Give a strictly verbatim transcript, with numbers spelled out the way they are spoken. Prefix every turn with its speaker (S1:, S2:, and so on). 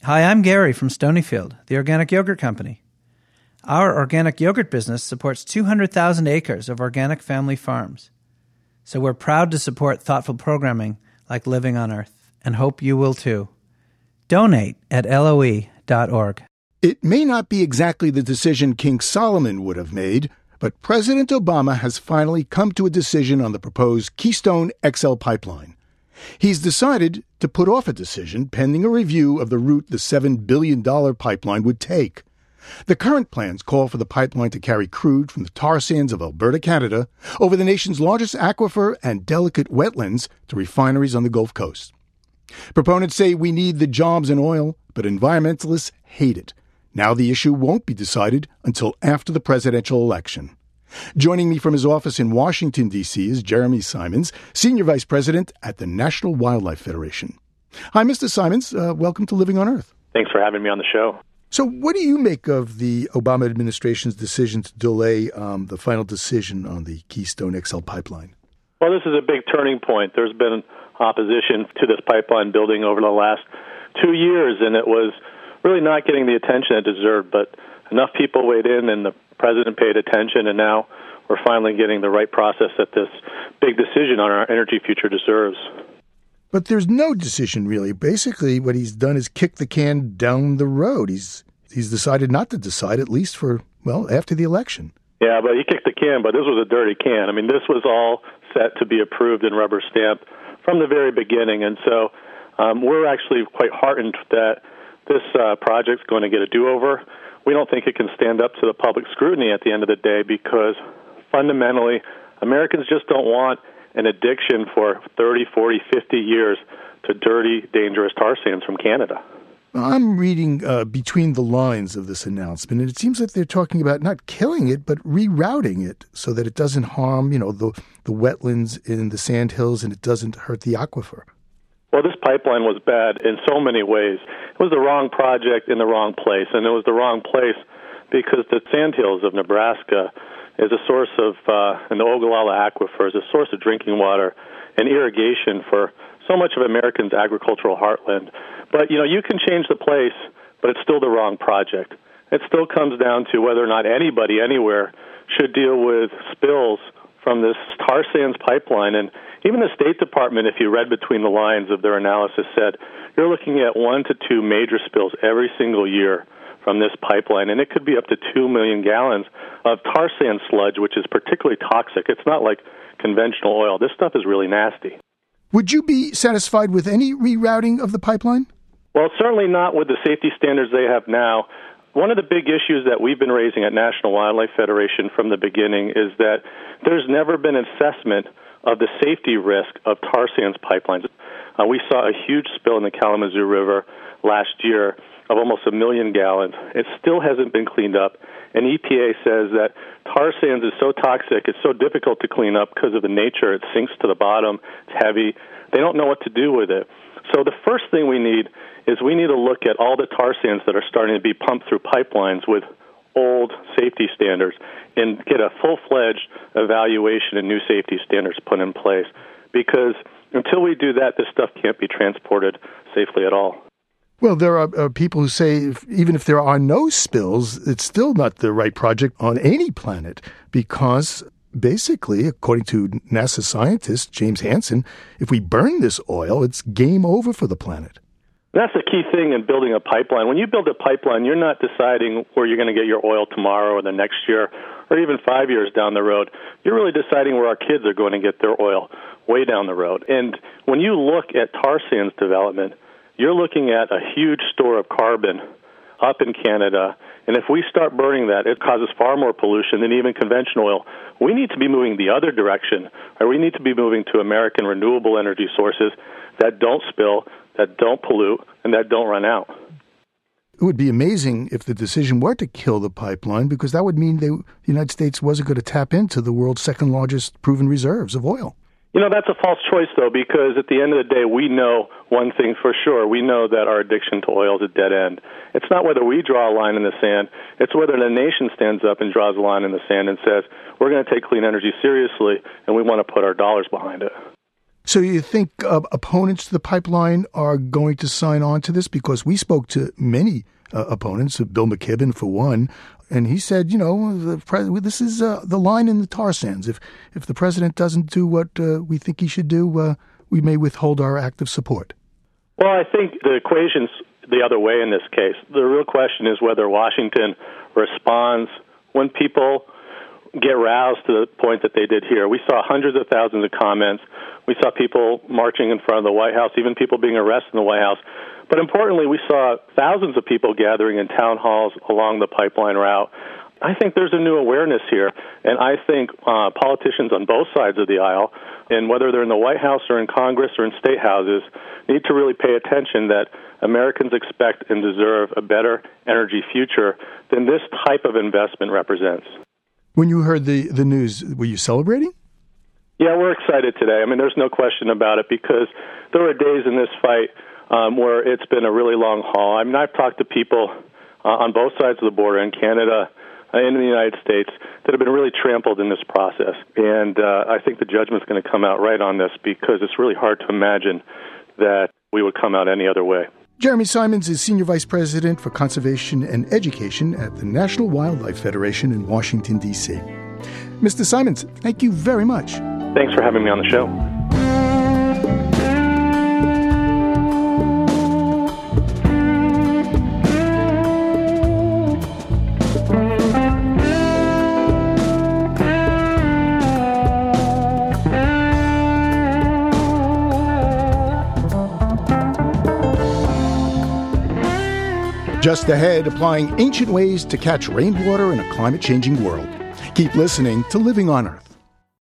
S1: Hi, I'm Gary from Stonyfield, the organic yogurt company. Our organic yogurt business supports two hundred thousand acres of organic family farms. So we're proud to support thoughtful programming like Living on Earth, and hope you will too. Donate at L O E dot org.
S2: It may not be exactly the decision King Solomon would have made, but President Obama has finally come to a decision on the proposed Keystone X L pipeline. He's decided to put off a decision pending a review of the route the seven billion dollars pipeline would take. The current plans call for the pipeline to carry crude from the tar sands of Alberta, Canada, over the nation's largest aquifer and delicate wetlands to refineries on the Gulf Coast. Proponents say we need the jobs and oil, but environmentalists hate it. Now the issue won't be decided until after the presidential election. Joining me from his office in Washington, D C is Jeremy Simons, Senior Vice President at the National Wildlife Federation. Hi, Mister Simons. Uh, welcome to Living on Earth.
S3: Thanks for having me on the show.
S2: So what do you make of the Obama administration's decision to delay um, the final decision on the Keystone X L pipeline?
S3: Well, this is a big turning point. There's been opposition to this pipeline building over the last two years, and it was really not getting the attention it deserved. But enough people weighed in, and the president paid attention, and now we're finally getting the right process that this big decision on our energy future deserves.
S2: But there's no decision, really. Basically, what he's done is kick the can down the road. He's he's decided not to decide, at least for, well, after the election.
S3: Yeah, but he kicked the can, but this was a dirty can. I mean, this was all set to be approved and rubber stamped from the very beginning. And so um, we're actually quite heartened that this uh, project's going to get a do-over. We don't think it can stand up to the public scrutiny at the end of the day because fundamentally Americans just don't want an addiction for thirty, forty, fifty years to dirty, dangerous tar sands from Canada.
S2: I'm reading uh, between the lines of this announcement, and it seems like they're talking about not killing it, but rerouting it so that it doesn't harm, you know, the, the wetlands in the sandhills and it doesn't hurt the aquifer.
S3: Well, this pipeline was bad in so many ways. It was the wrong project in the wrong place, and it was the wrong place because the sandhills of Nebraska is a source of, uh, and the Ogallala Aquifer is a source of drinking water and irrigation for so much of Americans' agricultural heartland. But, you know, you can change the place, but it's still the wrong project. It still comes down to whether or not anybody anywhere should deal with spills from this tar sands pipeline. And even the State Department, if you read between the lines of their analysis, said you're looking at one to two major spills every single year from this pipeline, and it could be up to two million gallons of tar sand sludge, which is particularly toxic. It's not like conventional oil. This stuff is really nasty.
S2: Would you be satisfied with any rerouting of the pipeline?
S3: Well, certainly not with the safety standards they have now. One of the big issues that we've been raising at National Wildlife Federation from the beginning is that there's never been an assessment of the safety risk of tar sands pipelines. Uh, we saw a huge spill in the Kalamazoo River last year of almost a million gallons. It still hasn't been cleaned up, and E P A says that tar sands is so toxic, it's so difficult to clean up because of the nature. It sinks to the bottom, it's heavy. They don't know what to do with it. So the first thing we need is we need to look at all the tar sands that are starting to be pumped through pipelines with old safety standards and get a full-fledged evaluation and new safety standards put in place. Because until we do that, this stuff can't be transported safely at all.
S2: Well, there are uh, people who say if, even if there are no spills, it's still not the right project on any planet because basically, according to NASA scientist James Hansen, if we burn this oil, it's game over for the planet.
S3: That's the key thing in building a pipeline. When you build a pipeline, you're not deciding where you're going to get your oil tomorrow or the next year or even five years down the road. You're really deciding where our kids are going to get their oil way down the road. And when you look at tar sands development, you're looking at a huge store of carbon up in Canada. And if we start burning that, it causes far more pollution than even conventional oil. We need to be moving the other direction, or we need to be moving to American renewable energy sources that don't spill, that don't pollute, and that don't run out.
S2: It would be amazing if the decision were to kill the pipeline, because that would mean they, the United States wasn't going to tap into the world's second largest proven reserves of oil.
S3: You know, that's a false choice, though, because at the end of the day, we know one thing for sure. We know that our addiction to oil is a dead end. It's not whether we draw a line in the sand. It's whether the nation stands up and draws a line in the sand and says, we're going to take clean energy seriously, and we want to put our dollars behind it.
S2: So you think uh, opponents to the pipeline are going to sign on to this? Because we spoke to many uh, opponents, Bill McKibben for one, and he said, you know, the pre- this is uh, the line in the tar sands. If if the president doesn't do what uh, we think he should do, uh, we may withhold our active support.
S3: Well, I think the equation's the other way in this case. The real question is whether Washington responds when people get roused to the point that they did here. We saw hundreds of thousands of comments. We saw people marching in front of the White House, even people being arrested in the White House. But importantly, we saw thousands of people gathering in town halls along the pipeline route. I think there's a new awareness here, and I think uh, politicians on both sides of the aisle, and whether they're in the White House or in Congress or in state houses, need to really pay attention that Americans expect and deserve a better energy future than this type of investment represents.
S2: When you heard the, the news, were you celebrating?
S3: Yeah, we're excited today. I mean, there's no question about it, because there were days in this fight um, where it's been a really long haul. I mean, I've talked to people uh, on both sides of the border, in Canada and in the United States, that have been really trampled in this process. And uh, I think the judgment's going to come out right on this, because it's really hard to imagine that we would come out any other way.
S2: Jeremy Simons is Senior Vice President for Conservation and Education at the National Wildlife Federation in Washington, D C Mister Simons, thank you very much.
S3: Thanks for having me on the show.
S2: Just ahead, applying ancient ways to catch rainwater in a climate-changing world. Keep listening to Living on Earth.